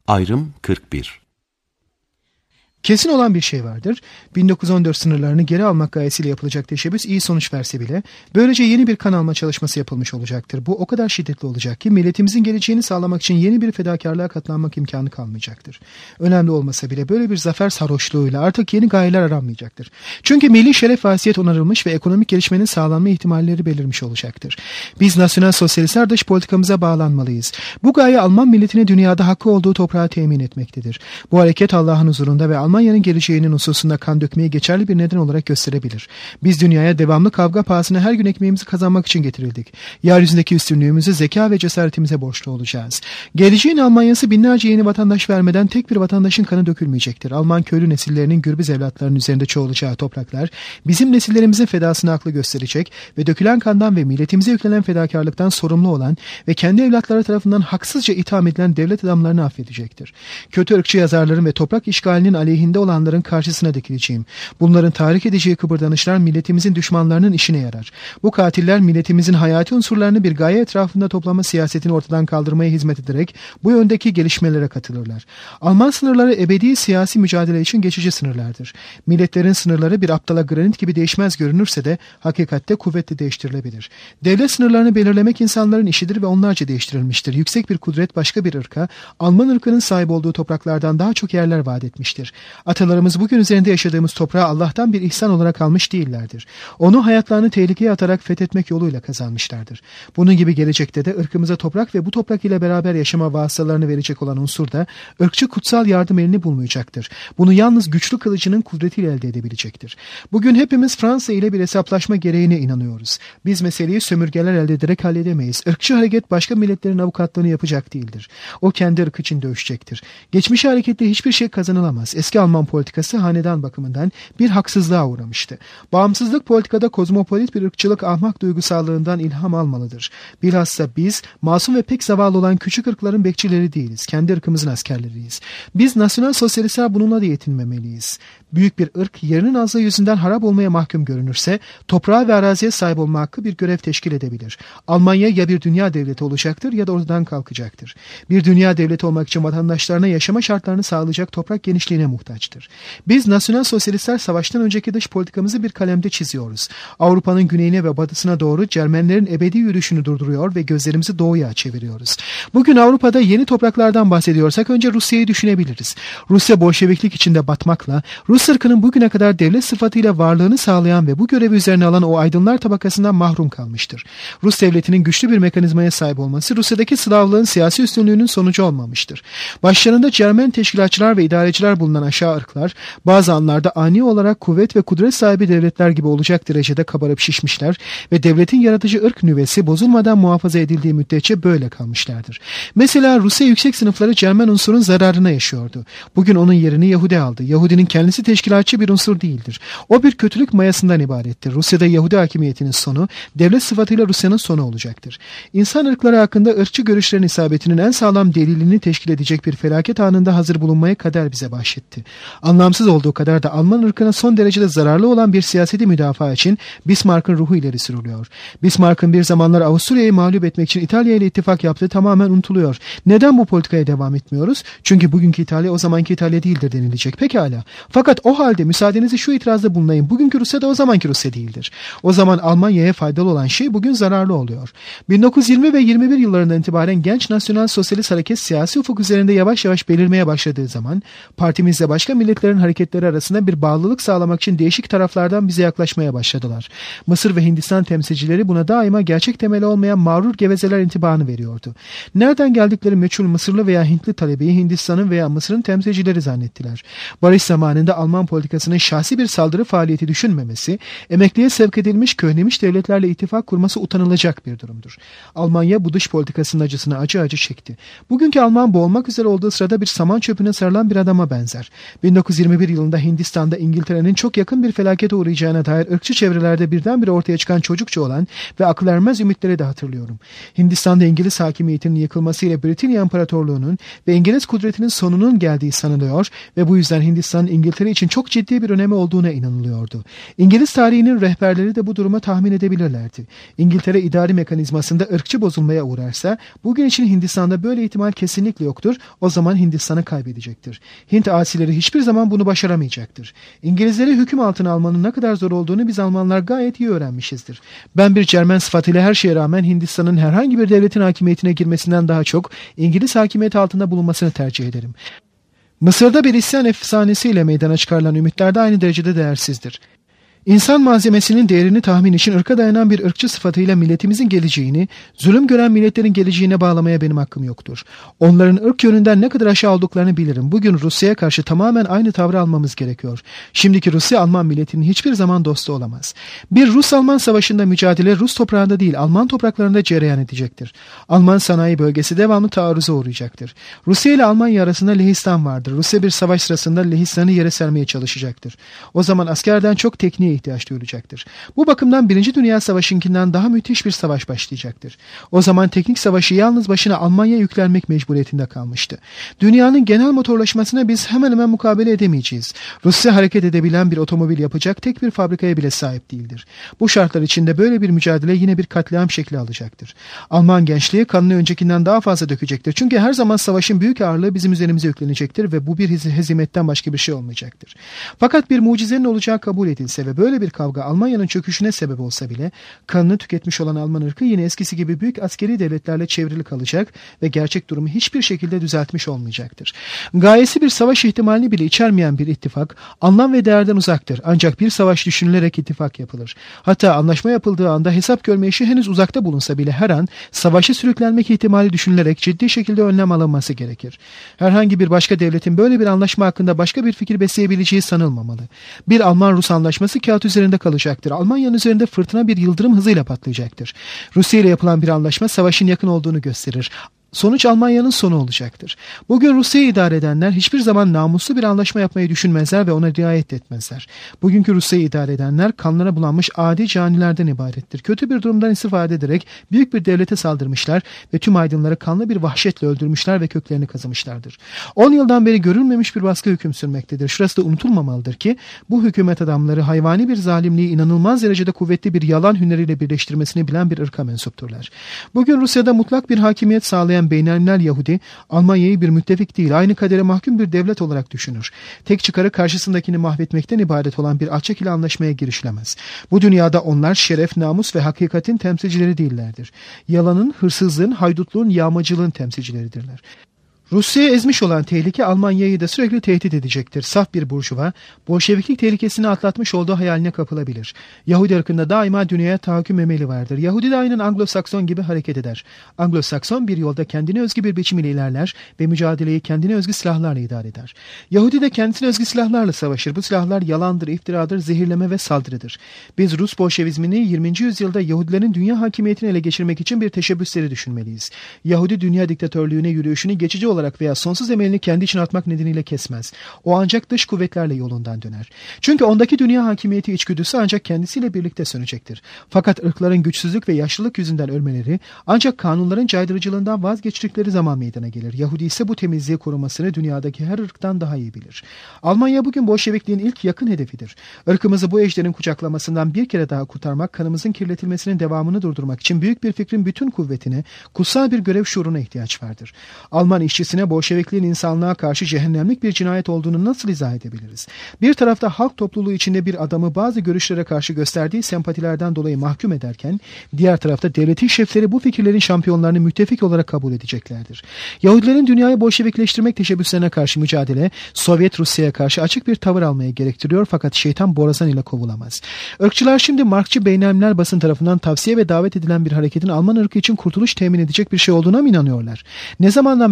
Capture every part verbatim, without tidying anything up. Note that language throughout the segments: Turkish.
Ayrım kırk bir. Kesin olan bir şey vardır. bin dokuz yüz on dört sınırlarını geri almak gayesiyle yapılacak teşebbüs iyi sonuç verse bile böylece yeni bir kan alma çalışması yapılmış olacaktır. Bu o kadar şiddetli olacak ki milletimizin geleceğini sağlamak için yeni bir fedakarlığa katlanmak imkanı kalmayacaktır. Önemli olmasa bile böyle bir zafer sarhoşluğuyla artık yeni gayeler aranmayacaktır. Çünkü milli şeref ve hasiyet onarılmış ve ekonomik gelişmenin sağlanma ihtimalleri belirmiş olacaktır. Biz nasyonel sosyalistler dış politikamıza bağlanmalıyız. Bu gaye Alman milletine dünyada hakkı olduğu toprağı temin etmektedir. Bu hareket Allah'ın huzurunda ve Almanya'nın geleceğinin hususunda kan dökmeyi geçerli bir neden olarak gösterebilir. Biz dünyaya devamlı kavga pahasına her gün ekmeğimizi kazanmak için getirildik. Yeryüzündeki üstünlüğümüzü zeka ve cesaretimize borçlu olacağız. Geleceğin Almanya'sı binlerce yeni vatandaş vermeden tek bir vatandaşın kanı dökülmeyecektir. Alman köylü nesillerinin gürbüz evlatlarının üzerinde çoğalacağı topraklar bizim nesillerimizin fedasını aklı gösterecek ve dökülen kandan ve milletimize yüklenen fedakarlıktan sorumlu olan ve kendi evlatları tarafından haksızca itham edilen devlet adamlarını affedecektir. Kötü ırkçı yazarların ve toprak işgalinin aleyhinde olanların karşısına dikileceğim. Bunların tahrik edeceği kıpırdanışlar milletimizin düşmanlarının işine yarar. Bu katiller milletimizin hayati unsurlarını bir gaye etrafında toplama siyasetini ortadan kaldırmaya hizmet ederek bu yöndeki gelişmelere katılırlar. Alman sınırları ebedi siyasi mücadele için geçici sınırlardır. Milletlerin sınırları bir aptala granit gibi değişmez görünürse de hakikatte kuvvetle değiştirilebilir. Devlet sınırlarını belirlemek insanların işidir ve onlarca değiştirilmiştir. Yüksek bir kudret başka bir ırka, Alman ırkının sahip olduğu topraklardan daha çok yerler vaat etmiştir. Atalarımız bugün üzerinde yaşadığımız toprağı Allah'tan bir ihsan olarak almış değillerdir. Onu hayatlarını tehlikeye atarak fethetmek yoluyla kazanmışlardır. Bunun gibi gelecekte de ırkımıza toprak ve bu toprak ile beraber yaşama vasıtalarını verecek olan unsur da ırkçı kutsal yardım elini bulmayacaktır. Bunu yalnız güçlü kılıcının kudretiyle elde edebilecektir. Bugün hepimiz Fransa ile bir hesaplaşma gereğine inanıyoruz. Biz meseleyi sömürgeler elde ederek halledemeyiz. Irkçı hareket başka milletlerin avukatlığını yapacak değildir. O kendi ırkı için dövüşecektir. Geçmişe hareketle hiçbir şey kazanılamaz. Eski Alman politikası hanedan bakımından bir haksızlığa uğramıştı. Bağımsızlık politikada kozmopolit bir ırkçılık ahmak duygusallığından ilham almalıdır. Bilhassa biz masum ve pek zavallı olan küçük ırkların bekçileri değiliz. Kendi ırkımızın askerleriyiz. Biz nasyonel sosyalistler bununla da yetinmemeliyiz. Büyük bir ırk yerinin azlığı yüzünden harap olmaya mahkum görünürse toprağa ve araziye sahip olma hakkı bir görev teşkil edebilir. Almanya ya bir dünya devleti olacaktır ya da oradan kalkacaktır. Bir dünya devleti olmak için vatandaşlarına yaşama şartlarını sağlayacak toprak genişliğine muhtaçtır. Biz nasyonel sosyalistler savaştan önceki dış politikamızı bir kalemde çiziyoruz. Avrupa'nın güneyine ve batısına doğru Cermenlerin ebedi yürüyüşünü durduruyor ve gözlerimizi doğuya çeviriyoruz. Bugün Avrupa'da yeni topraklardan bahsediyorsak önce Rusya'yı düşünebiliriz. Rusya Bolşeviklik içinde batmakla, Rus ırkının bugüne kadar devlet sıfatıyla varlığını sağlayan ve bu görevi üzerine alan o aydınlar tabakasından mahrum kalmıştır. Rus devletinin güçlü bir mekanizmaya sahip olması Rusya'daki Slavlığın siyasi üstünlüğünün sonucu olmamıştır. Başlarında Cermen teşkilatçılar ve idareciler bulunan aşağı ırklar bazı anlarda ani olarak kuvvet ve kudret sahibi devletler gibi olacak derecede kabarıp şişmişler ve devletin yaratıcı ırk nüvesi bozulmadan muhafaza edildiği müddetçe böyle kalmışlardır. Mesela Rusya yüksek sınıfları Cermen unsurun zararına yaşıyordu. Bugün onun yerini Yahudi aldı. Yahudinin kendisi teşkilatçı bir unsur değildir. O bir kötülük mayasından ibarettir. Rusya'da Yahudi hakimiyetinin sonu, devlet sıfatıyla Rusya'nın sonu olacaktır. İnsan ırkları hakkında ırkçı görüşlerin isabetinin en sağlam delilini teşkil edecek bir felaket anında hazır bulunmaya kader bize bahşetti. Anlamsız olduğu kadar da Alman ırkına son derecede zararlı olan bir siyaseti müdafaa için Bismarck'ın ruhu ileri sürülüyor. Bismarck'ın bir zamanlar Avusturya'yı mağlup etmek için İtalya ile ittifak yaptığı tamamen unutuluyor. Neden bu politikaya devam etmiyoruz? Çünkü bugünkü İtalya o zamanki İtalya değildir denilecek. Pekala. Fakat o halde müsaadenizi şu itirazda bulunayım. Bugünkü Rusya da o zamanki Rusya değildir. O zaman Almanya'ya faydalı olan şey bugün zararlı oluyor. bin dokuz yüz yirmi ve yirmi bir yıllarından itibaren genç nasyonal sosyalist hareket siyasi ufuk üzerinde yavaş yavaş belirmeye başladığı zaman partimizle başka milletlerin hareketleri arasında bir bağlılık sağlamak için değişik taraflardan bize yaklaşmaya başladılar. Mısır ve Hindistan temsilcileri buna daima gerçek temeli olmayan mağrur gevezeler intibanı veriyordu. Nereden geldikleri meçhul Mısırlı veya Hintli talebeyi Hindistan'ın veya Mısır'ın temsilcileri zannettiler. Barış zamanında Alman politikasının şahsi bir saldırı faaliyeti düşünmemesi, emekliye sevk edilmiş köhnemiş devletlerle ittifak kurması utanılacak bir durumdur. Almanya bu dış politikasının acısını acı acı çekti. Bugünkü Alman boğulmak üzere olduğu sırada bir saman çöpüne sarılan bir adama benzer. bin dokuz yüz yirmi bir yılında Hindistan'da İngiltere'nin çok yakın bir felakete uğrayacağına dair ırkçı çevrelerde birdenbire ortaya çıkan çocukça olan ve akıl ermez ümitleri de hatırlıyorum. Hindistan'da İngiliz hakimiyetinin yıkılmasıyla Britanya İmparatorluğu'nun ve İngiliz kudretinin sonunun geldiği sanılıyor ve bu yüzden Hindistan'ın İngiltere için çok ciddi bir önemi olduğuna inanılıyordu. İngiliz tarihinin rehberleri de bu durumu tahmin edebilirlerdi. İngiltere idari mekanizmasında ırkçı bozulmaya uğrarsa bugün için Hindistan'da böyle ihtimal kesinlikle yoktur. O zaman Hindistan'ı kaybedecektir. Hint asileri hiçbir zaman bunu başaramayacaktır. İngilizleri hüküm altına almanın ne kadar zor olduğunu biz Almanlar gayet iyi öğrenmişizdir. Ben bir Cermen sıfatıyla her şeye rağmen Hindistan'ın herhangi bir devletin hakimiyetine girmesinden daha çok İngiliz hakimiyeti altında bulunmasını tercih ederim. Mısır'da bir isyan efsanesiyle meydana çıkarılan ümitler de aynı derecede değersizdir. İnsan malzemesinin değerini tahmin için ırka dayanan bir ırkçı sıfatıyla milletimizin geleceğini, zulüm gören milletlerin geleceğine bağlamaya benim hakkım yoktur. Onların ırk yönünden ne kadar aşağı olduklarını bilirim. Bugün Rusya'ya karşı tamamen aynı tavrı almamız gerekiyor. Şimdiki Rusya, Alman milletinin hiçbir zaman dostu olamaz. Bir Rus-Alman savaşında mücadele Rus toprağında değil, Alman topraklarında cereyan edecektir. Alman sanayi bölgesi devamlı taarruza uğrayacaktır. Rusya ile Almanya arasında Lehistan vardır. Rusya bir savaş sırasında Lehistan'ı yere sermeye çalışacaktır. O zaman askerden çok tekniğe ihtiyaç duyulacaktır. Bu bakımdan Birinci Dünya Savaşı'nkinden daha müthiş bir savaş başlayacaktır. O zaman teknik savaşı yalnız başına Almanya yüklenmek mecburiyetinde kalmıştı. Dünyanın genel motorlaşmasına biz hemen hemen mukabele edemeyeceğiz. Rusya hareket edebilen bir otomobil yapacak tek bir fabrikaya bile sahip değildir. Bu şartlar içinde böyle bir mücadele yine bir katliam şekli alacaktır. Alman gençliği kanını öncekinden daha fazla dökecektir. Çünkü her zaman savaşın büyük ağırlığı bizim üzerimize yüklenecektir ve bu bir hezimetten başka bir şey olmayacaktır. Fakat bir mucizenin olacağı kabul edilse ve böyle bir kavga Almanya'nın çöküşüne sebep olsa bile kanını tüketmiş olan Alman ırkı yine eskisi gibi büyük askeri devletlerle çevrili kalacak ve gerçek durumu hiçbir şekilde düzeltmiş olmayacaktır. Gayesi bir savaş ihtimalini bile içermeyen bir ittifak anlam ve değerden uzaktır. Ancak bir savaş düşünülerek ittifak yapılır. Hatta anlaşma yapıldığı anda hesap görme işi henüz uzakta bulunsa bile her an savaşı sürüklenmek ihtimali düşünülerek ciddi şekilde önlem alınması gerekir. Herhangi bir başka devletin böyle bir anlaşma hakkında başka bir fikir besleyebileceği sanılmamalı. Bir Alman-Rus anlaşması kağıt üzerinde kalacaktır. Almanya'nın üzerinde fırtına bir yıldırım hızıyla patlayacaktır. Rusya ile yapılan bir anlaşma savaşın yakın olduğunu gösterir. Sonuç Almanya'nın sonu olacaktır. Bugün Rusya'yı idare edenler hiçbir zaman namuslu bir anlaşma yapmayı düşünmezler ve ona riayet etmezler. Bugünkü Rusya'yı idare edenler kanlara bulanmış adi canilerden ibarettir. Kötü bir durumdan istifade ederek büyük bir devlete saldırmışlar ve tüm aydınları kanlı bir vahşetle öldürmüşler ve köklerini kazımışlardır. on yıldan beri görülmemiş bir baskı hüküm sürmektedir. Şurası da unutulmamalıdır ki bu hükümet adamları hayvani bir zalimliği inanılmaz derecede kuvvetli bir yalan hüneriyle birleştirmesini bilen bir ırka mensupturlar. Bugün Rusya'da mutlak bir hakimiyet sağlayan Beynelmilel Yahudi, Almanya'yı bir müttefik değil, aynı kadere mahkum bir devlet olarak düşünür. Tek çıkarı karşısındakini mahvetmekten ibaret olan bir alçak ile anlaşmaya girişilemez. Bu dünyada onlar şeref, namus ve hakikatin temsilcileri değillerdir. Yalanın, hırsızlığın, haydutluğun, yağmacılığın temsilcileridirler. Rusya'ya ezmiş olan tehlike Almanya'yı da sürekli tehdit edecektir. Saf bir burjuva, Bolşeviklik tehlikesini atlatmış olduğu hayaline kapılabilir. Yahudi ırkında daima dünyaya tahakküm emeli vardır. Yahudi de aynen Anglo-Sakson gibi hareket eder. Anglo-Sakson bir yolda kendine özgü bir biçim ile ilerler ve mücadeleyi kendine özgü silahlarla idare eder. Yahudi de kendisine özgü silahlarla savaşır. Bu silahlar yalandır, iftiradır, zehirleme ve saldırıdır. Biz Rus Bolşevizmini yirminci yüzyılda Yahudilerin dünya hakimiyetini ele geçirmek için bir teşebbüsleri düşünmeliyiz. Yahudi dünya diktatörlüğüne yürüyüşünü geçici olarak olarak veya sonsuz emelini kendi için atmak nedeniyle kesmez. O ancak dış kuvvetlerle yolundan döner. Çünkü ondaki dünya hakimiyeti içgüdüsü ancak kendisiyle birlikte sönecektir. Fakat ırkların güçsüzlük ve yaşlılık yüzünden ölmeleri ancak kanunların caydırıcılığından vazgeçtikleri zaman meydana gelir. Yahudi ise bu temizliği korumasını dünyadaki her ırktan daha iyi bilir. Almanya bugün Bolşevikliğin ilk yakın hedefidir. Irkımızı bu ejderin kucaklamasından bir kere daha kurtarmak, kanımızın kirletilmesinin devamını durdurmak için büyük bir fikrin bütün kuvvetine, kutsal bir görev şuuruna ihtiyaç vardır. Alman işçisine Bolşevikliğin insanlığa karşı cehennemlik bir cinayet olduğunu nasıl izah edebiliriz? Bir tarafta halk topluluğu içinde bir adamı bazı görüşlere karşı gösterdiği sempatilerden dolayı mahkum ederken, diğer tarafta devletin şefleri bu fikirlerin şampiyonlarını müttefik olarak kabul edeceklerdir. Yahudilerin dünyayı Bolşevikleştirmek teşebbüslerine karşı mücadele, Sovyet Rusya'ya karşı açık bir tavır almaya gerektiriyor fakat şeytan borazan ile kovulamaz. Irkçılar şimdi Markçı beynelmilel basın tarafından tavsiye ve davet edilen bir hareketin Alman ırkı için kurtuluş temin edecek bir şey olduğuna mı inanıyorlar? Ne zamandan beri Yahudi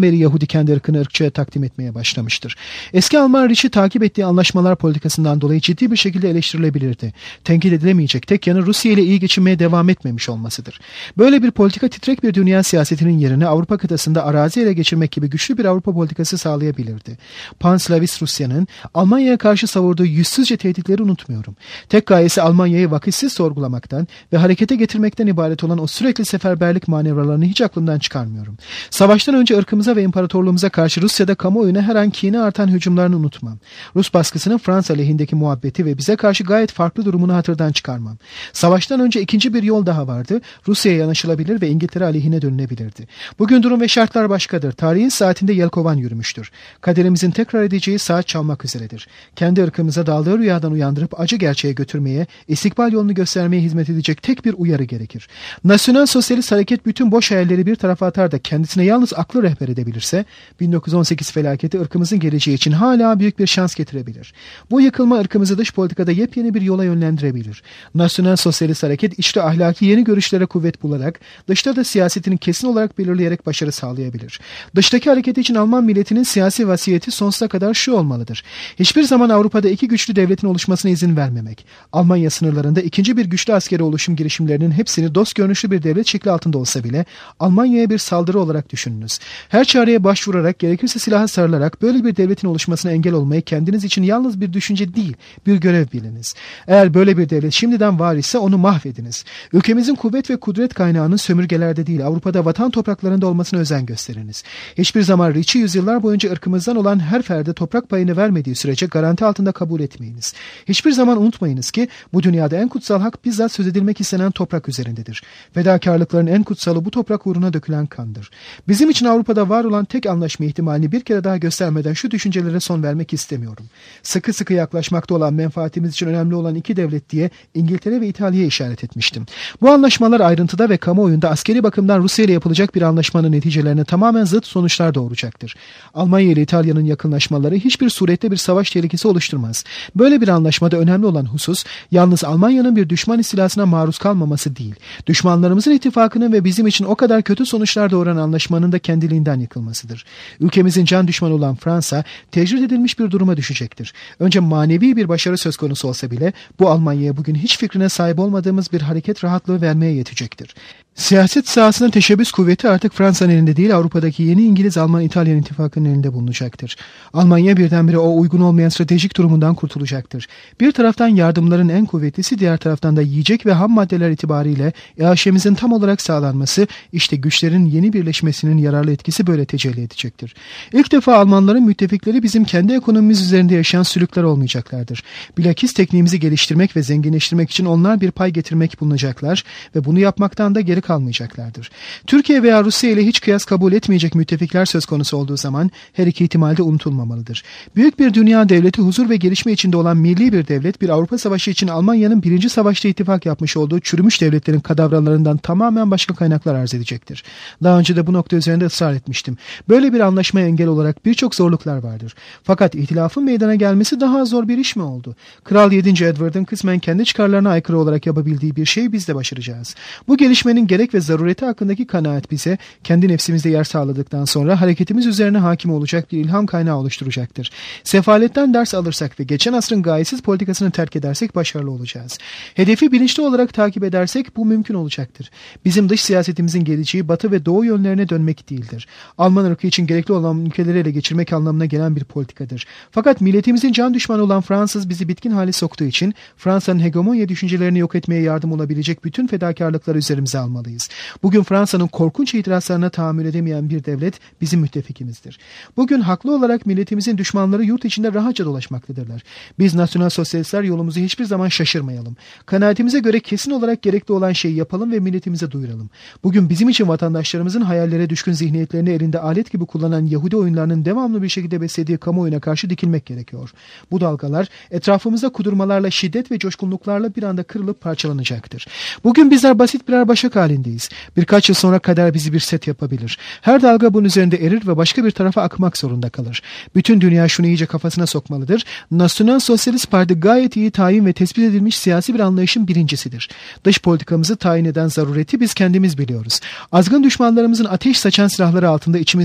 şimdi kendi ırkını ırkçıya takdim etmeye başlamıştır. Eski Alman Reich'i takip ettiği anlaşmalar politikasından dolayı ciddi bir şekilde eleştirilebilirdi. Tenkit edilemeyecek tek yanı Rusya ile iyi geçinmeye devam etmemiş olmasıdır. Böyle bir politika titrek bir dünya siyasetinin yerine Avrupa kıtasında arazi ele geçirmek gibi güçlü bir Avrupa politikası sağlayabilirdi. Panslavist Rusya'nın Almanya'ya karşı savurduğu yüzsüzce tehditleri unutmuyorum. Tek gayesi Almanya'yı vakitsiz sorgulamaktan ve harekete getirmekten ibaret olan o sürekli seferberlik manevralarını hiç aklımdan çıkarmıyorum. Savaştan önce ırkımıza ve imparatorluğumuza karşı Rusya'da kamuoyuna her an kine artan hücumlarını unutmam. Rus baskısının Fransa lehindeki muhabbeti ve bize karşı gayet farklı durumunu hatırdan çıkarmam. Savaştan önce ikinci bir yol daha vardı. Rusya'ya yanaşılabilir ve İngiltere aleyhine dönülebilirdi. Bugün durum ve şartlar başkadır. Tarihin saatinde yelkovan yürümüştür. Kaderimizin tekrar edeceği saat çalmak üzeredir. Kendi ırkımıza daldığı rüyadan uyandırıp acı gerçeğe götürmeye, istikbal yolunu göstermeye hizmet edecek tek bir uyarı gerekir. Nasyonal Sosyalist Hareket bütün boş hayalleri bir tarafa atar da kendisine yalnız aklı rehber edebilirse, bin dokuz yüz on sekiz felaketi ırkımızın geleceği için hala büyük bir şans getirebilir. Bu yıkılma ırkımızı dış politikada yepyeni bir yola yönlendirebilir. Nasyonal Sosyalist Hareket içte ahlaki yeni görüşlere kuvvet bularak, dışta da siyasetini kesin olarak belirleyerek başarı sağlayabilir. Dıştaki hareket için Alman milletinin siyasi vasiyeti sonsuza kadar şu olmalıdır. Hiçbir zaman Avrupa'da iki güçlü devletin oluşmasına izin vermemek. Almanya sınırlarında ikinci bir güçlü askeri oluşum girişimlerinin hepsini dost görünüşlü bir devlet şekli altında olsa bile Almanya'ya bir saldırı olarak düşününüz. Her çareye başvurarak, gerekirse silaha sarılarak böyle bir devletin oluşmasına engel olmayı kendiniz için yalnız bir düşünce değil, bir görev biliniz. Eğer böyle bir devlet şimdiden var ise onu mahvediniz. Ülkemizin kuvvet ve kudret kaynağının sömürgelerde değil, Avrupa'da vatan topraklarında olmasına özen gösteriniz. Hiçbir zaman Reich'i yüzyıllar boyunca ırkımızdan olan her ferde toprak payını vermediği sürece garanti altında kabul etmeyiniz. Hiçbir zaman unutmayınız ki bu dünyada en kutsal hak bizzat söz edilmek istenen toprak üzerindedir. Fedakarlıkların en kutsalı bu toprak uğruna dökülen kandır. Bizim için Avrupa'da var olan tek anlaşma ihtimalini bir kere daha göstermeden şu düşüncelere son vermek istemiyorum. Sıkı sıkı yaklaşmakta olan menfaatimiz için önemli olan iki devlet diye İngiltere ve İtalya'ya işaret etmiştim. Bu anlaşmalar ayrıntıda ve kamuoyunda askeri bakımdan Rusya ile yapılacak bir anlaşmanın neticelerine tamamen zıt sonuçlar doğuracaktır. Almanya ile İtalya'nın yakınlaşmaları hiçbir surette bir savaş tehlikesi oluşturmaz. Böyle bir anlaşmada önemli olan husus yalnız Almanya'nın bir düşman istilasına maruz kalmaması değil, düşmanlarımızın ittifakının ve bizim için o kadar kötü sonuçlar doğuran anlaşmanın da kendiliğinden yıkılmasıdır. Ülkemizin can düşmanı olan Fransa tecrit edilmiş bir duruma düşecektir. Önce manevi bir başarı söz konusu olsa bile bu Almanya'ya bugün hiç fikrine sahip olmadığımız bir hareket rahatlığı vermeye yetecektir. Siyaset sahasının teşebbüs kuvveti artık Fransa'nın elinde değil, Avrupa'daki yeni İngiliz-Alman-İtalyan ittifakının elinde bulunacaktır. Almanya birdenbire o uygun olmayan stratejik durumundan kurtulacaktır. Bir taraftan yardımların en kuvvetlisi, diğer taraftan da yiyecek ve ham maddeler itibariyle E H M'imizin tam olarak sağlanması, işte güçlerin yeni birleşmesinin yararlı etkisi böyle tecelli edecektir. İlk defa Almanların müttefikleri bizim kendi ekonomimiz üzerinde yaşayan sülükler olmayacaklardır. Bilakis tekniğimizi geliştirmek ve zenginleştirmek için onlar bir pay getirmek bulunacaklar ve bunu yapmaktan da geri kalmayacaklardır. Türkiye veya Rusya ile hiç kıyas kabul etmeyecek müttefikler söz konusu olduğu zaman her iki ihtimalde unutulmamalıdır. Büyük bir dünya devleti, huzur ve gelişme içinde olan milli bir devlet, bir Avrupa Savaşı için Almanya'nın birinci savaşta ittifak yapmış olduğu çürümüş devletlerin kadavralarından tamamen başka kaynaklar arz edecektir. Daha önce de bu nokta üzerinde ısrar etmiştim. Böyle bir anlaşmaya engel olarak birçok zorluklar vardır. Fakat ihtilafın meydana gelmesi daha zor bir iş mi oldu? Kral yedinci Edward'ın kısmen kendi çıkarlarına aykırı olarak yapabildiği bir şeyi biz de başaracağız. Bu gelişmenin gerek ve zarureti hakkındaki kanaat bize kendi nefsimizde yer sağladıktan sonra hareketimiz üzerine hakim olacak bir ilham kaynağı oluşturacaktır. Sefaletten ders alırsak ve geçen asrın gayesiz politikasını terk edersek başarılı olacağız. Hedefi bilinçli olarak takip edersek bu mümkün olacaktır. Bizim dış siyasetimizin geleceği batı ve doğu yönlerine dönmek değildir. Alman ırkı için gerekli olan ülkeleri ele geçirmek anlamına gelen bir politikadır. Fakat milletimizin can düşmanı olan Fransız bizi bitkin hale soktuğu için Fransa'nın hegemonya düşüncelerini yok etmeye yardım olabilecek bütün fedakarlıkları üzerimize almalıyız. Bugün Fransa'nın korkunç itirazlarına tahammül edemeyen bir devlet bizim müttefikimizdir. Bugün haklı olarak milletimizin düşmanları yurt içinde rahatça dolaşmaktadırlar. Biz nasyonal sosyalistler yolumuzu hiçbir zaman şaşırmayalım. Kanaatimize göre kesin olarak gerekli olan şeyi yapalım ve milletimize duyuralım. Bugün bizim için vatandaşlarımızın hayallere düşkün zihniyetlerini elinde alet gibi kullanan Yahudi oyunlarının devamlı bir şekilde beslediği kamuoyuna karşı dikilmek gerekiyor. Bu dalgalar etrafımızda kudurmalarla, şiddet ve coşkunluklarla bir anda kırılıp parçalanacaktır. Bugün bizler basit birer başak halindeyiz. Birkaç yıl sonra kader bizi bir set yapabilir. Her dalga bunun üzerinde erir ve başka bir tarafa akmak zorunda kalır. Bütün dünya şunu iyice kafasına sokmalıdır. Nasyonal Sosyalist Parti gayet iyi tayin ve tespit edilmiş siyasi bir anlayışın birincisidir. Dış politikamızı tayin eden zarureti biz kendimiz biliyoruz. Azgın düşmanlarımızın ateş saçan silahları altında içimizden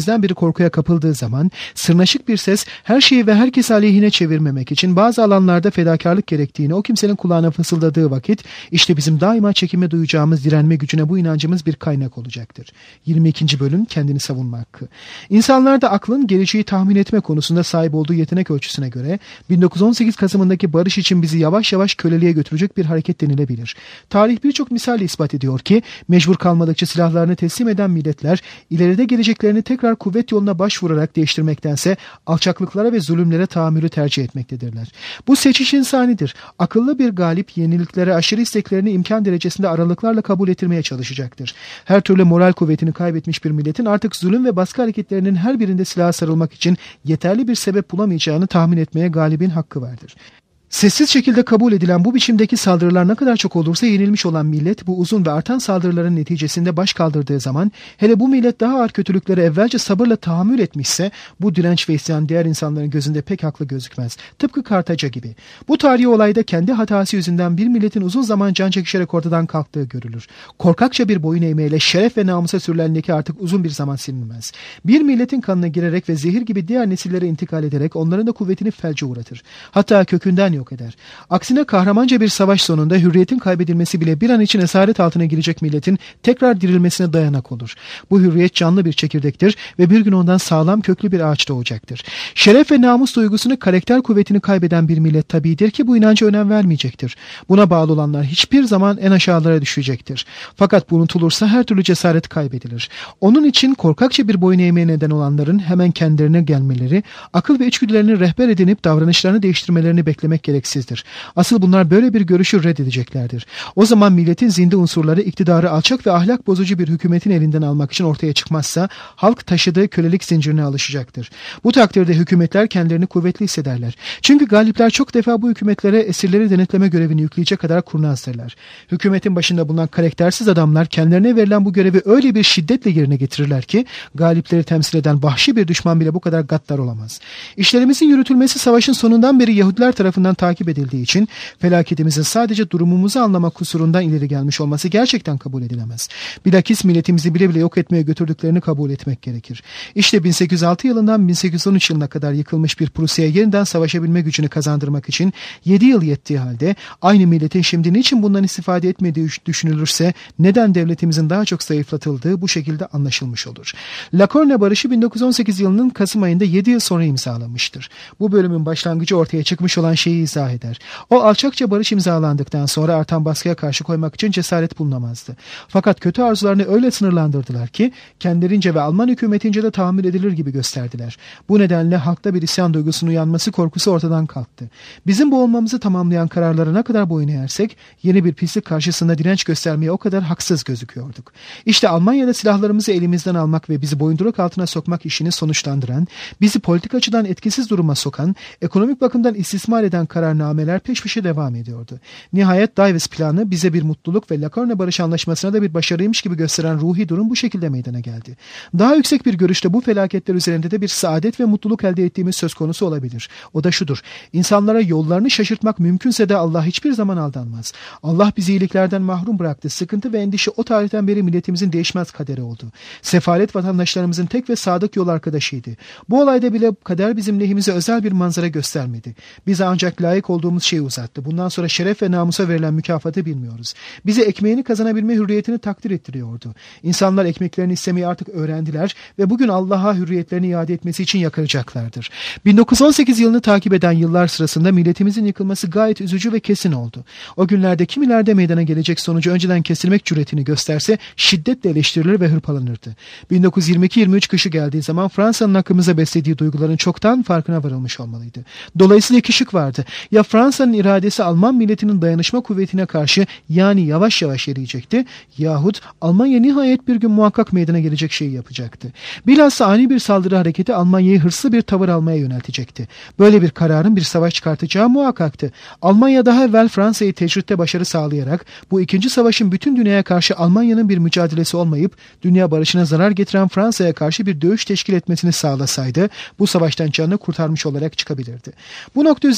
milletimizden biri korkuya kapıldığı zaman sırnaşık bir ses her şeyi ve herkes aleyhine çevirmemek için bazı alanlarda fedakarlık gerektiğini o kimsenin kulağına fısıldadığı vakit işte bizim daima çekinme duyacağımız direnme gücüne bu inancımız bir kaynak olacaktır. yirmi ikinci bölüm kendini savunma hakkı. İnsanlarda aklın geleceği tahmin etme konusunda sahip olduğu yetenek ölçüsüne göre bin dokuz yüz on sekiz Kasım'ındaki barış için bizi yavaş yavaş köleliğe götürecek bir hareket denilebilir. Tarih birçok misalle ispat ediyor ki mecbur kalmadıkça silahlarını teslim eden milletler ileride geleceklerini tekrar kuvvet yoluna başvurarak değiştirmektense alçaklıklara ve zulümlere tahammülü tercih etmektedirler. Bu seçiş insanidir. Akıllı bir galip yeniliklere aşırı isteklerini imkan derecesinde aralıklarla kabul ettirmeye çalışacaktır. Her türlü moral kuvvetini kaybetmiş bir milletin artık zulüm ve baskı hareketlerinin her birinde silaha sarılmak için yeterli bir sebep bulamayacağını tahmin etmeye galibin hakkı vardır. Sessiz şekilde kabul edilen bu biçimdeki saldırılar ne kadar çok olursa yenilmiş olan millet bu uzun ve artan saldırıların neticesinde baş kaldırdığı zaman hele bu millet daha ağır kötülüklere evvelce sabırla tahammül etmişse bu direnç ve isyan diğer insanların gözünde pek haklı gözükmez. Tıpkı Kartaca gibi. Bu tarihi olayda kendi hatası yüzünden bir milletin uzun zaman can çekişerek ortadan kalktığı görülür. Korkakça bir boyun eğmeyle şeref ve namusa sürülen leke artık uzun bir zaman silinmez. Bir milletin kanına girerek ve zehir gibi diğer nesillere intikal ederek onların da kuvvetini felce uğratır. Hatta kökünden yok eder. Aksine kahramanca bir savaş sonunda hürriyetin kaybedilmesi bile bir an için esaret altına girecek milletin tekrar dirilmesine dayanak olur. Bu hürriyet canlı bir çekirdektir ve bir gün ondan sağlam köklü bir ağaç doğacaktır. Şeref ve namus duygusunu, karakter kuvvetini kaybeden bir millet tabidir ki bu inanca önem vermeyecektir. Buna bağlı olanlar hiçbir zaman en aşağılara düşecektir. Fakat bu unutulursa her türlü cesaret kaybedilir. Onun için korkakça bir boyun eğmeye neden olanların hemen kendilerine gelmeleri, akıl ve içgüdülerini rehber edinip davranışlarını değiştirmelerini beklemek gereksizdir. Asıl bunlar böyle bir görüşü reddedeceklerdir. O zaman milletin zinde unsurları iktidarı alçak ve ahlak bozucu bir hükümetin elinden almak için ortaya çıkmazsa halk taşıdığı kölelik zincirine alışacaktır. Bu takdirde hükümetler kendilerini kuvvetli hissederler. Çünkü galipler çok defa bu hükümetlere esirleri denetleme görevini yükleyecek kadar kurnazdırlar. Hükümetin başında bulunan karaktersiz adamlar kendilerine verilen bu görevi öyle bir şiddetle yerine getirirler ki galipleri temsil eden vahşi bir düşman bile bu kadar gaddar olamaz. İşlerimizin yürütülmesi savaşın sonundan beri Yahudiler tarafından takip edildiği için felaketimizin sadece durumumuzu anlamak kusurundan ileri gelmiş olması gerçekten kabul edilemez. Bilakis milletimizi bile bile yok etmeye götürdüklerini kabul etmek gerekir. İşte bin sekiz yüz altı yılından bin sekiz yüz on üç yılına kadar yıkılmış bir Prusya'ya yeniden savaşabilme gücünü kazandırmak için yedi yıl yettiği halde aynı milletin şimdi niçin bundan istifade etmediği düşünülürse neden devletimizin daha çok zayıflatıldığı bu şekilde anlaşılmış olur. Lakorne Barışı bin dokuz yüz on sekiz yılının Kasım ayında yedi yıl sonra imzalanmıştır. Bu bölümün başlangıcı ortaya çıkmış olan şeyi izah eder. O alçakça barış imzalandıktan sonra artan baskıya karşı koymak için cesaret bulunamazdı. Fakat kötü arzularını öyle sınırlandırdılar ki kendilerince ve Alman hükümetince de tahammül edilir gibi gösterdiler. Bu nedenle halkta bir isyan duygusunun uyanması korkusu ortadan kalktı. Bizim boğulmamızı tamamlayan kararlara ne kadar boyun eğersek yeni bir pislik karşısında direnç göstermeye o kadar haksız gözüküyorduk. İşte Almanya'da silahlarımızı elimizden almak ve bizi boyunduruk altına sokmak işini sonuçlandıran, bizi politik açıdan etkisiz duruma sokan, ekonomik bakımdan istismar eden kararnameler peş peşe devam ediyordu. Nihayet Davis planı bize bir mutluluk ve Lakorne Barış Anlaşması'na da bir başarıymış gibi gösteren ruhi durum bu şekilde meydana geldi. Daha yüksek bir görüşte bu felaketler üzerinde de bir saadet ve mutluluk elde ettiğimiz söz konusu olabilir. O da şudur: İnsanlara yollarını şaşırtmak mümkünse de Allah hiçbir zaman aldanmaz. Allah bizi iyiliklerden mahrum bıraktı. Sıkıntı ve endişe o tarihten beri milletimizin değişmez kaderi oldu. Sefalet vatandaşlarımızın tek ve sadık yol arkadaşıydı. Bu olayda bile kader bizim lehimize özel bir manzara göstermedi. Bize ancak layık olduğumuz şeyi uzattı. Bundan sonra şeref ve namusa verilen mükafatı bilmiyoruz. Bize ekmeğini kazanabilme hürriyetini takdir ettiriyordu. İnsanlar ekmeklerini istemeyi artık öğrendiler ve bugün Allah'a hürriyetlerini iade etmesi için yakaracaklardır. bin dokuz yüz on sekiz yılını takip eden yıllar sırasında milletimizin yıkılması gayet üzücü ve kesin oldu. O günlerde kimilerde meydana gelecek sonucu önceden kesilmek cüretini gösterse şiddetle eleştirilir ve hırpalanırdı. bin dokuz yüz yirmi iki yirmi üç kışı geldiği zaman Fransa'nın hakkımıza beslediği duyguların çoktan farkına varılmış olmalıydı. Dolayısıyla iki şık vardı. Ya Fransa'nın iradesi Alman milletinin dayanışma kuvvetine karşı yani yavaş yavaş eriyecekti yahut Almanya nihayet bir gün muhakkak meydana gelecek şeyi yapacaktı. Bilhassa ani bir saldırı hareketi Almanya'yı hırslı bir tavır almaya yöneltecekti. Böyle bir kararın bir savaş çıkartacağı muhakkaktı. Almanya daha evvel Fransa'yı tecritte başarı sağlayarak bu ikinci savaşın bütün dünyaya karşı Almanya'nın bir mücadelesi olmayıp dünya barışına zarar getiren Fransa'ya karşı bir dövüş teşkil etmesini sağlasaydı bu savaştan canını kurtarmış olarak çıkabilirdi. Bu nokta üzerinde inat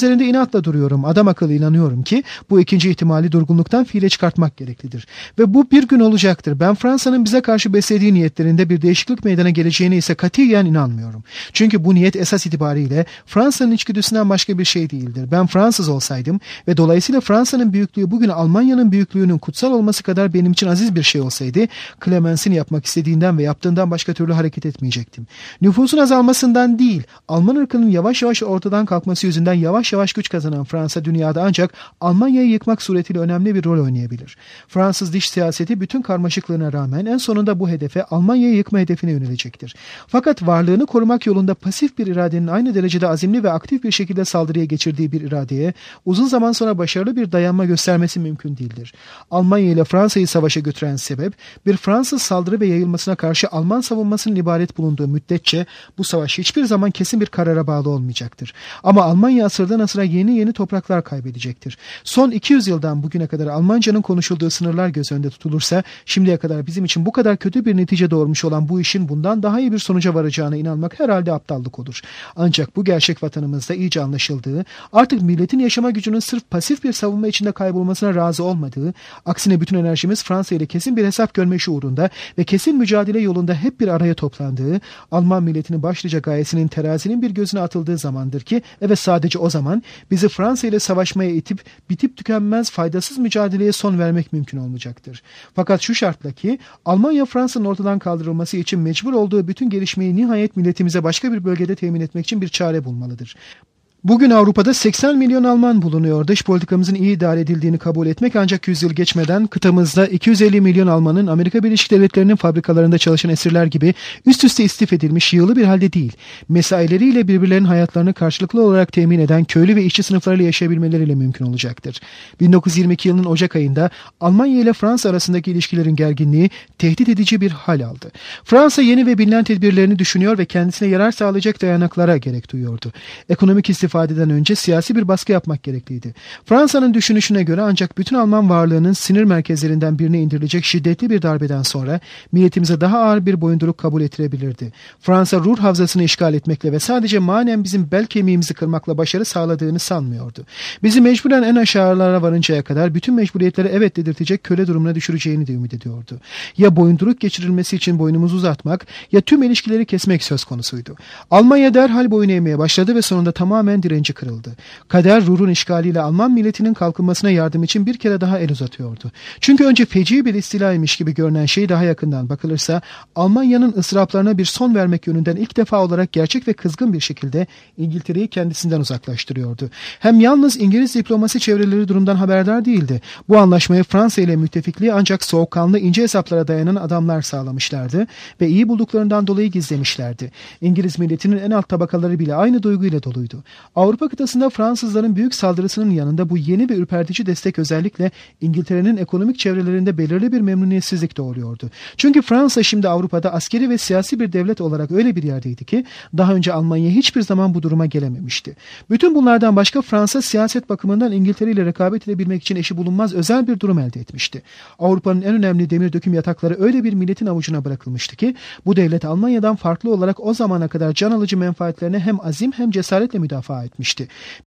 inatla duruyorum. Adam akıllı inanıyorum ki bu ikinci ihtimali durgunluktan fiile çıkartmak gereklidir. Ve bu bir gün olacaktır. Ben Fransa'nın bize karşı beslediği niyetlerinde bir değişiklik meydana geleceğine ise katiyen inanmıyorum. Çünkü bu niyet esas itibariyle Fransa'nın içgüdüsünden başka bir şey değildir. Ben Fransız olsaydım ve dolayısıyla Fransa'nın büyüklüğü bugün Almanya'nın büyüklüğünün kutsal olması kadar benim için aziz bir şey olsaydı, Clemens'in yapmak istediğinden ve yaptığından başka türlü hareket etmeyecektim. Nüfusun azalmasından değil, Alman ırkının yavaş yavaş ortadan kalkması yüzünden yavaş yavaş güç kazanan Fransa dünyada ancak Almanya'yı yıkmak suretiyle önemli bir rol oynayabilir. Fransız dış siyaseti bütün karmaşıklığına rağmen en sonunda bu hedefe, Almanya'yı yıkma hedefine yönelecektir. Fakat varlığını korumak yolunda pasif bir iradenin aynı derecede azimli ve aktif bir şekilde saldırıya geçirdiği bir iradeye uzun zaman sonra başarılı bir dayanma göstermesi mümkün değildir. Almanya ile Fransa'yı savaşa götüren sebep, bir Fransız saldırı ve yayılmasına karşı Alman savunmasının ibaret bulunduğu müddetçe bu savaş hiçbir zaman kesin bir karara bağlı olmayacaktır. Ama Almanya asırdan asıra yeni yeni topraklar kaybedecektir. Son iki yüz yıldan bugüne kadar Almanca'nın konuşulduğu sınırlar göz önünde tutulursa, şimdiye kadar bizim için bu kadar kötü bir netice doğurmuş olan bu işin bundan daha iyi bir sonuca varacağına inanmak herhalde aptallık olur. Ancak bu gerçek vatanımızda iyice anlaşıldığı, artık milletin yaşama gücünün sırf pasif bir savunma içinde kaybolmasına razı olmadığı, aksine bütün enerjimiz Fransa ile kesin bir hesap görme şuurunda ve kesin mücadele yolunda hep bir araya toplandığı, Alman milletinin başlıca gayesinin terazinin bir gözüne atıldığı zamandır ki, evet sadece o zaman bizi Fransa ile savaşmaya itip bitip tükenmez faydasız mücadeleye son vermek mümkün olmayacaktır. Fakat şu şartla ki Almanya Fransa'nın ortadan kaldırılması için mecbur olduğu bütün gelişmeyi nihayet milletimize başka bir bölgede temin etmek için bir çare bulmalıdır. Bugün Avrupa'da seksen milyon Alman bulunuyor. Dış politikamızın iyi idare edildiğini kabul etmek ancak yüz yıl geçmeden kıtamızda iki yüz elli milyon Almanın Amerika Birleşik Devletleri'nin fabrikalarında çalışan esirler gibi üst üste istif edilmiş yığılı bir halde değil. Mesaileriyle birbirlerinin hayatlarını karşılıklı olarak temin eden köylü ve işçi sınıflarıyla yaşayabilmeleriyle mümkün olacaktır. bin dokuz yüz yirmi iki yılının Ocak ayında Almanya ile Fransa arasındaki ilişkilerin gerginliği tehdit edici bir hal aldı. Fransa yeni ve bilinen tedbirlerini düşünüyor ve kendisine yarar sağlayacak dayanaklara gerek duyuyordu. Ekonomik istif ifadeden önce siyasi bir baskı yapmak gerekliydi. Fransa'nın düşünüşüne göre ancak bütün Alman varlığının sinir merkezlerinden birine indirilecek şiddetli bir darbeden sonra milletimize daha ağır bir boyunduruk kabul ettirebilirdi. Fransa Ruhr havzasını işgal etmekle ve sadece manen bizim bel kemiğimizi kırmakla başarı sağladığını sanmıyordu. Bizi mecburen en aşağılara varıncaya kadar bütün mecburiyetlere evet dedirtecek köle durumuna düşüreceğini de ümit ediyordu. Ya boyunduruk geçirilmesi için boynumuzu uzatmak ya tüm ilişkileri kesmek söz konusuydu. Almanya derhal boyun eğmeye başladı ve sonunda tamamen direnci kırıldı. Kader Ruhr'un işgaliyle Alman milletinin kalkınmasına yardım için bir kere daha el uzatıyordu. Çünkü önce feci bir istilaymış gibi görünen şey daha yakından bakılırsa Almanya'nın ısraplarına bir son vermek yönünden ilk defa olarak gerçek ve kızgın bir şekilde İngiltere'yi kendisinden uzaklaştırıyordu. Hem yalnız İngiliz diplomasi çevreleri durumdan haberdar değildi. Bu anlaşmayı Fransa ile müttefikliği ancak soğukkanlı ince hesaplara dayanan adamlar sağlamışlardı ve iyi bulduklarından dolayı gizlemişlerdi. İngiliz milletinin en alt tabakaları bile aynı duyguyla doluydu. Avrupa kıtasında Fransızların büyük saldırısının yanında bu yeni ve ürpertici destek özellikle İngiltere'nin ekonomik çevrelerinde belirli bir memnuniyetsizlik doğuruyordu. Çünkü Fransa şimdi Avrupa'da askeri ve siyasi bir devlet olarak öyle bir yerdeydi ki daha önce Almanya hiçbir zaman bu duruma gelememişti. Bütün bunlardan başka Fransa siyaset bakımından İngiltere ile rekabet edebilmek için eşi bulunmaz özel bir durum elde etmişti. Avrupa'nın en önemli demir döküm yatakları öyle bir milletin avucuna bırakılmıştı ki bu devlet Almanya'dan farklı olarak o zamana kadar can alıcı menfaatlerine hem azim hem cesaretle müdafaa etmişti.